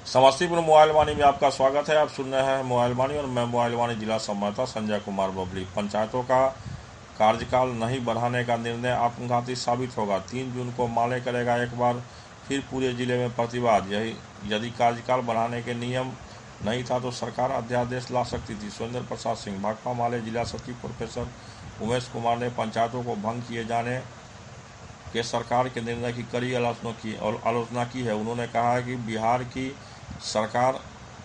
Samastipur mobile वाणी में आपका स्वागत है। आप सुन रहे हैं मोबाइल वाणी और मैं मोबाइल वाणी जिला संवाददाता संजय कुमार बबली। पंचायतों का कार्यकाल नहीं बढ़ाने का निर्णय आत्मघाती साबित होगा। 3 जून को माले करेगा एक बार फिर पूरे जिले में प्रतिवाद। यदि कार्यकाल बढ़ाने के नियम नहीं था तो सरकार अध्यादेश ला सकती थी। सुरेंद्र प्रसाद सिंह, भाकपा माले जिला सचिव प्रोफेसर उमेश कुमार ने पंचायतों को भंग किए जाने के सरकार के निर्णय की कड़ी आलोचना की है। उन्होंने कहा है कि बिहार की सरकार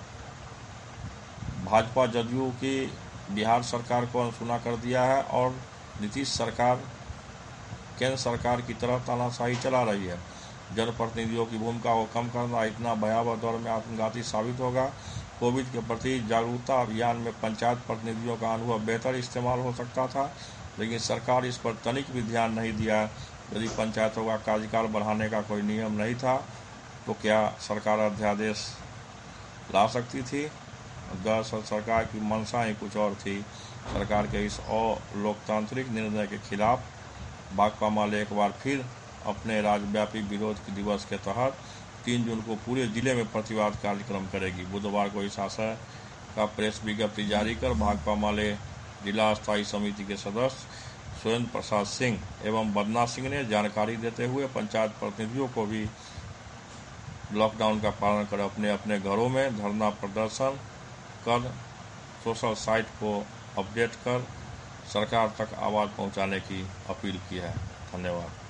भाजपा जदयू की बिहार सरकार को अनसुना कर दिया है और नीतीश सरकार केंद्र सरकार की तरफ तानाशाही चला रही है। जनप्रतिनिधियों की भूमिका को कम करना इतना भयावह दौर में आत्मघाती साबित होगा। कोविड के प्रति जागरूकता अभियान में पंचायत प्रतिनिधियों का अनुभव बेहतर इस्तेमाल हो सकता था, लेकिन सरकार इस पर तनिक भी ध्यान नहीं दिया। यदि पंचायतों का कार्यकाल बढ़ाने का कोई नियम नहीं था तो क्या सरकार अध्यादेश ला सकती थी? दरअसल सरकार की मंशा ही कुछ और थी। सरकार के इस अलोकतांत्रिक निर्णय के खिलाफ भाकपा माले एक बार फिर अपने राज्यव्यापी विरोध दिवस के तहत 3 जून को पूरे जिले में प्रतिवाद कार्यक्रम करेगी। बुधवार को इस आशय का प्रेस विज्ञप्ति जारी कर भाकपा माले जिला स्थायी समिति के सदस्य सुरेंद्र प्रसाद सिंह एवं बदना सिंह ने जानकारी देते हुए पंचायत प्रतिनिधियों को भी लॉकडाउन का पालन कर अपने अपने घरों में धरना प्रदर्शन कर सोशल साइट को अपडेट कर सरकार तक आवाज़ पहुंचाने की अपील की है। धन्यवाद।